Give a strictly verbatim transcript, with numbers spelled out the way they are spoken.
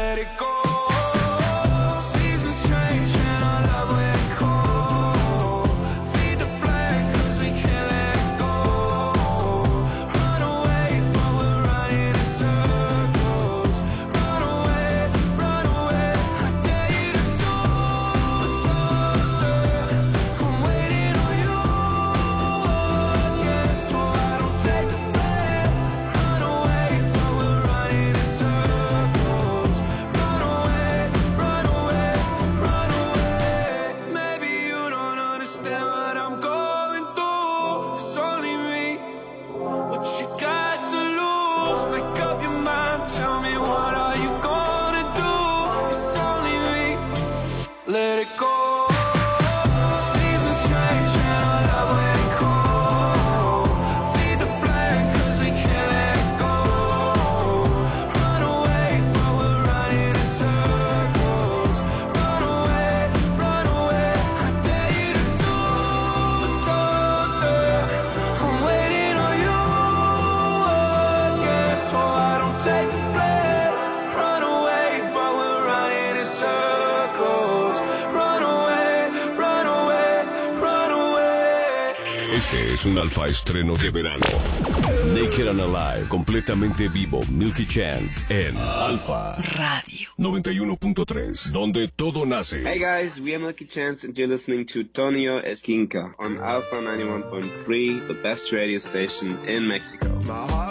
let it go. Seasons change and our love went cold. Fade to black cause we can't let go. Run away but we're running in circles. Run away, run away. I dare you to do something. I'm waiting on you again, so I don't take the blame. Run away but we're running in circles. Run away, run away, run away. Maybe you don't understand what I'm going through. It's only me. What you got to lose? Make up your mind. Tell me what are you gonna do? It's only me. Let it go. Seasons change and our love went cold. Fade to black cause we can't let go. Run away but we're running in circles. Run away, run away. I dare you to do something. I'm waiting on you again, so I don't take the blame. Run away but we're running in circles. Run away, run away, run away. Este es un alfa estreno de verano. Naked and Alive, completamente vivo, Milky Chance en Alfa Radio. noventa y uno punto tres, donde todo nace. Hey guys, we are Milky Chance and you're listening to Tonio Esquinca on Alpha ninety-one point three, the best radio station in Mexico. My heart